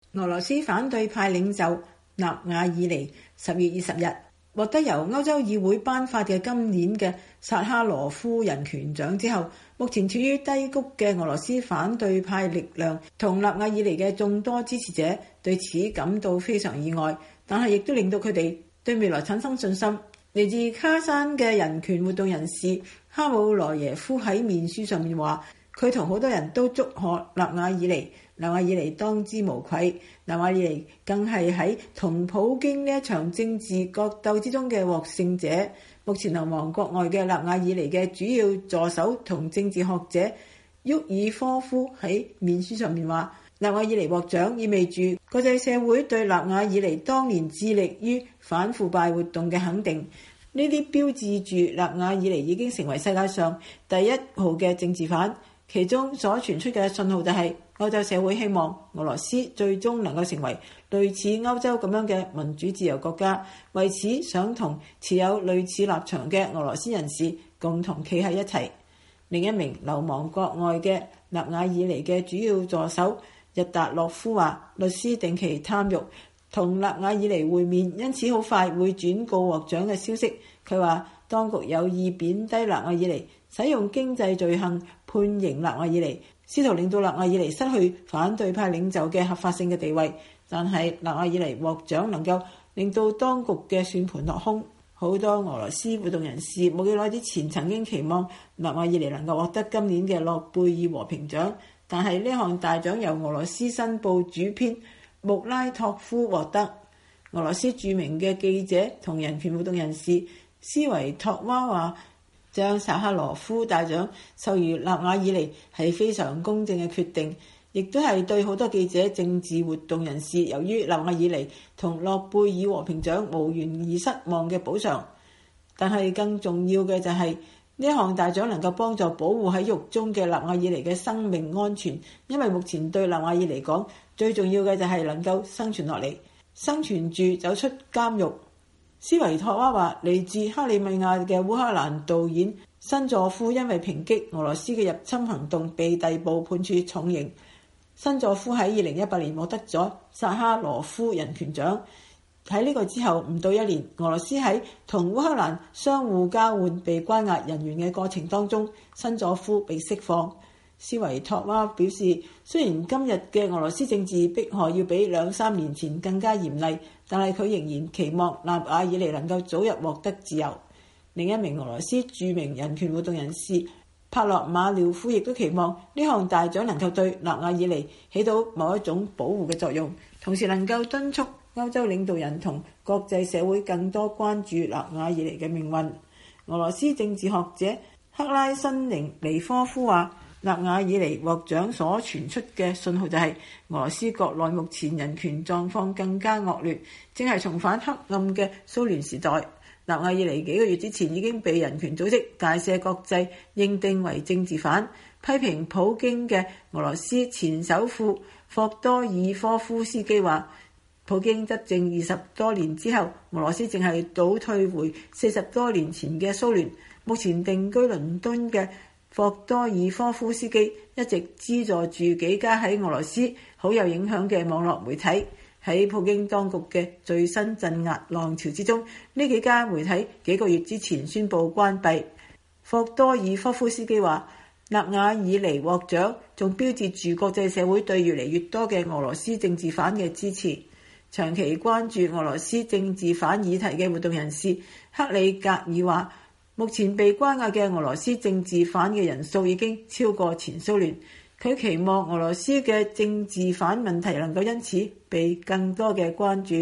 俄羅斯反對派領袖納瓦爾尼10月20日獲得由歐洲議會頒發嘅今年嘅薩哈羅夫人權獎之後，目前處於低谷嘅俄羅斯反對派力量同納瓦爾尼嘅眾多支持者對此感到非常意外，但係亦都令到佢哋對未來產生信心。嚟自卡山嘅人權活動人士哈姆羅耶夫喺面書上面話，佢同好多人都祝賀納瓦爾尼，納瓦爾尼當之無愧。納瓦爾尼更係喺同普京呢一場政治角鬥之中嘅獲勝者。目前流亡國外嘅納瓦爾尼嘅主要助手同政治學者沃爾科夫喺面書上面話，納瓦爾尼獲獎意味住國際社會對納瓦爾尼當年致力於反腐敗活動嘅肯定。呢啲標誌住納瓦爾尼已經成為世界上第1號嘅政治犯。其中所傳出嘅信號就係歐洲社會希望俄羅斯最終能夠成為類似歐洲咁樣嘅民主自由國家，為此想同持有類似立場嘅俄羅斯人士共同企喺一齊。另一名流亡國外嘅納瓦爾尼嘅主要助手日達洛夫話，律師定期探獄同納瓦爾尼會面，因此好快會轉告獲獎嘅消息。佢話當局有意貶低納瓦爾尼，使用經濟罪行判刑納瓦爾尼，試圖令到納瓦爾尼失去反對派領袖嘅合法性嘅地位。但係納瓦爾尼獲獎能夠令到當局嘅算盤落空。好多俄羅斯活動人士冇幾耐之前曾經期望納瓦爾尼能夠獲得今年嘅諾貝爾和平獎，但係呢項大獎由俄羅斯新報主編穆拉托夫獲得。俄羅斯著名嘅記者同人權活動人士斯維托娃話，將薩哈羅夫大獎授予納瓦爾尼係非常公正嘅決定，亦都係對好多記者、政治活動人士由於納瓦爾尼同諾貝爾和平獎無緣而失望嘅補償。但係更重要嘅就係呢項大獎能夠幫助保護喺獄中嘅納瓦爾尼嘅生命安全，因為目前對納瓦爾尼嚟講最重要嘅就係能夠生存落嚟，生存住走出監獄。斯維托娃話，嚟自克里米亞嘅烏克蘭導演辛佐夫因為抨擊俄羅斯嘅入侵行動被逮捕判處重刑。辛佐夫喺2018年獲得咗薩哈羅夫人權獎。喺呢個之後唔到1年，俄羅斯喺同烏克蘭相互交換被關押人員嘅過程當中，辛佐夫被釋放。斯維托娃表示，雖然今日嘅俄羅斯政治迫害要比2-3年前更加嚴厲，但係佢仍然期望納瓦爾尼能夠早日獲得自由。另一名俄羅斯著名人權活動人士帕洛馬廖夫亦都期望呢項大獎能夠對納瓦爾尼起到某一種保護嘅作用，同時能夠敦促歐洲領導人同國際社會更多關注納瓦爾尼嘅命運。俄羅斯政治學者克拉申寧尼科夫話，納瓦爾尼獲獎所傳出嘅信號就係俄羅斯國內目前人權狀況更加惡劣，正係重返黑暗嘅蘇聯時代。納瓦爾尼幾個月之前已經被人權組織界赦國際認定為政治犯。批評普京嘅俄羅斯前首富霍多爾科夫斯基話，普京執政20多年之後，俄羅斯正係倒退回40多年前嘅蘇聯。目前定居倫敦嘅霍多爾科夫斯基一直資助住幾家喺俄羅斯好有影響嘅網絡媒體。喺普京當局嘅最新鎮壓浪潮之中，呢幾家媒體幾個月之前宣布關閉。霍多爾科夫斯基話，納瓦爾尼獲獎仲標誌住國際社會對越嚟越多嘅俄羅斯政治犯嘅支持。長期關注俄羅斯政治犯議題嘅活動人士克里格爾話，目前被關押嘅俄羅斯政治犯嘅人數已經超過前蘇聯。佢期望俄羅斯嘅政治犯問題能夠因此被更多嘅關注。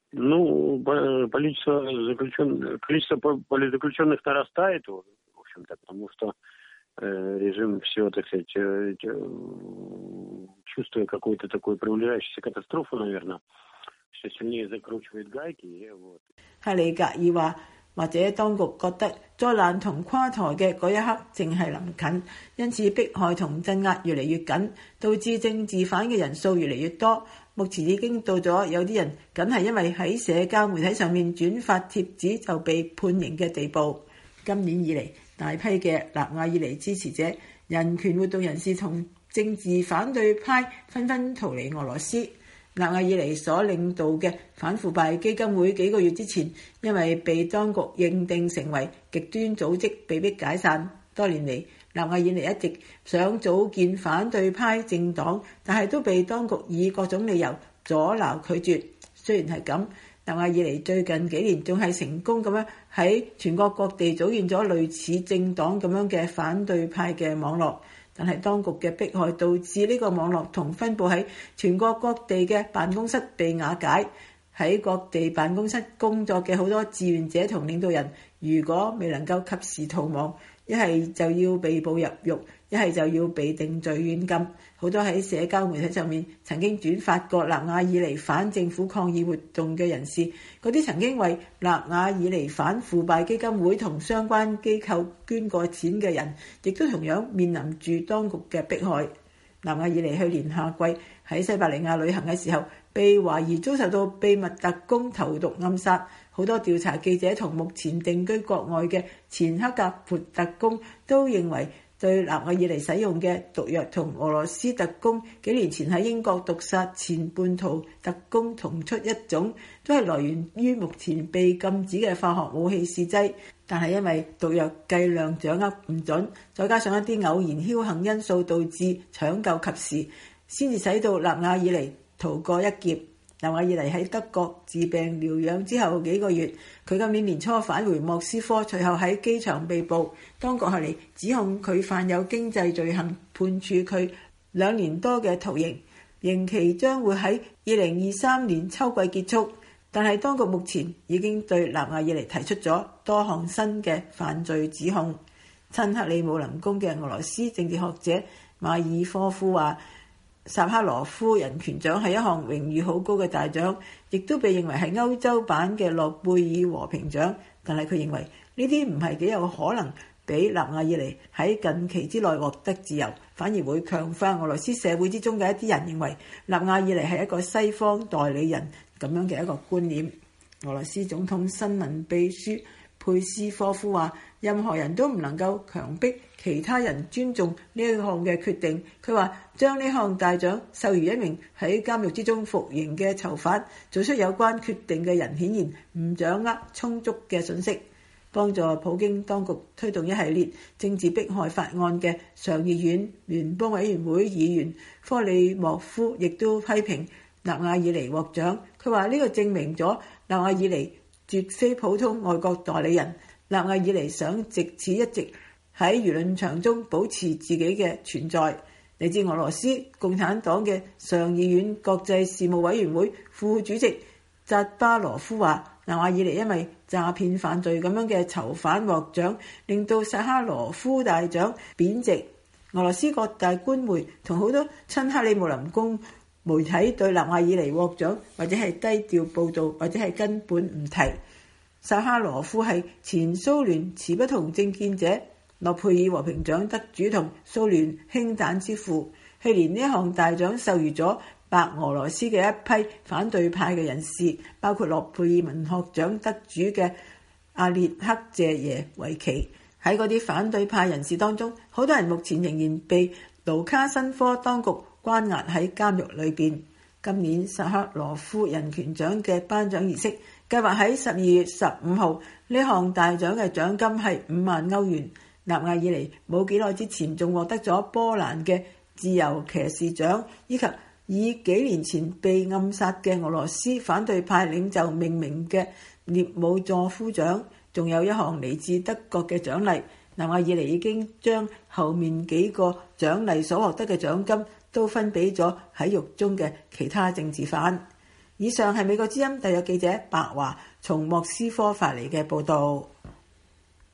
количество политзаключенных нарастает, в общем-то, потому что режим все, так сказать, чувствуя какую-то такую приближающуюся катастрофу, наверное, все сильнее закручивает гайки. 克里格爾話，或者當局覺得災難同垮台嘅嗰一刻正係臨近，因此迫害同鎮壓越嚟越緊，導致政治犯嘅人數越嚟越多。目前已經到咗有啲人僅係因為喺社交媒體上面轉發貼紙就被判刑嘅地步。今年以嚟，大批嘅納瓦爾尼支持者、人權活動人士同政治反對派紛紛逃離俄羅斯。 納瓦爾尼所領導嘅反腐敗基金會幾個月之前，因為被當局認定成為極端組織，被迫解散。多年嚟，納瓦爾尼一直想組建反對派政黨，但係都被當局以各種理由阻撓拒絕。雖然係咁，納瓦爾尼最近幾年仲係成功咁樣喺全國各地組建咗類似政黨咁樣嘅反對派嘅網絡。但係當局嘅迫害導致呢個網絡同分佈喺全國各地嘅辦公室被瓦解。喺各地辦公室工作嘅好多志願者同領導人，如果未能夠及時逃亡，一係就要被捕入獄，一係就要被定罪軟禁。好多喺社交媒體上面曾經轉發過納瓦爾尼反政府抗議活動嘅人士，嗰啲曾經為納瓦爾尼反腐敗基金會同相關機構捐過錢嘅人，亦都同樣面臨住當局嘅迫害。納瓦爾尼去年夏季喺西伯利亞旅行嘅時候，被懷疑遭受到秘密特工投毒暗殺。好多調查記者同目前定居國外嘅前克格勃特工都認為，對納瓦爾尼使用嘅毒藥同俄羅斯特工幾年前喺英國毒殺前叛徒特工同出一種，都係來源於目前被禁止嘅化學武器試劑。但係因為毒藥劑量掌握唔準，再加上一啲偶然僥倖因素，導致搶救及時，先至使到納瓦爾尼逃過一劫。納瓦爾尼喺德國治病療養之後幾個月，佢今年年初返回莫斯科，隨後喺機場被捕。當局後嚟指控佢犯有經濟罪行，判處佢2年多嘅徒刑，刑期將會喺2023年秋季結束。但係當局目前已經對納瓦爾尼提出咗多項新嘅犯罪指控。親克里姆林宮嘅俄羅斯政治學者馬爾科夫話，薩哈羅夫人權獎係一項榮譽好高嘅大獎，亦都被認為係歐洲版嘅諾貝爾和平獎。但係佢認為呢啲唔係幾有可能俾納瓦爾尼喺近期之內獲得自由，反而會強化俄羅斯社會之中嘅一啲人認為納瓦爾尼係一個西方代理人咁樣嘅一個觀念。俄羅斯總統新聞秘書佩斯科夫話，任何人都唔能夠強迫其他人尊重呢一項嘅決定。佢話將呢項大獎授予一名喺監獄之中服刑嘅囚犯，做出有關決定嘅人顯然唔掌握充足嘅信息。幫助普京當局推動一系列政治迫害法案嘅上議院聯邦委員會議員科里莫夫亦都批評納瓦爾尼獲獎。佢話呢個證明咗納瓦爾尼絕非普通外國代理人。納瓦爾尼想藉此一直喺輿論場中保持自己嘅存在。嚟自俄羅斯共產黨嘅上議院國際事務委員會副主席扎巴羅夫話，納瓦爾尼因為詐騙犯罪咁樣嘅囚犯獲獎，令到薩哈羅夫大獎貶值。俄羅斯各大官媒同好多親克里姆林宮媒體對納瓦爾尼獲獎或者係低調報導，或者係根本唔提。薩哈羅夫係前蘇聯持不同政見者、諾貝爾和平獎得主同蘇聯氫彈之父。去年呢項大獎授予咗白俄羅斯嘅一批反對派嘅人士，包括諾貝爾文學獎得主嘅阿列克謝耶維奇。喺嗰啲反對派人士當中，好多人目前仍然被盧卡申科當局關押喺監獄裏邊。今年薩赫羅夫人權獎嘅頒獎儀式計劃喺12月15號，呢項大獎嘅獎金係5萬歐元。納瓦爾尼冇幾耐之前仲獲得咗波蘭嘅自由騎士獎，以及以幾年前被暗殺嘅俄羅斯反對派領袖命名嘅涅姆佐夫獎，仲有一項嚟自德國嘅獎勵。納瓦爾尼已經將後面幾個獎勵所獲得嘅獎金都分俾咗喺獄中嘅其他政治犯。以上係美國之音特約記者白華從莫斯科發嚟嘅報導。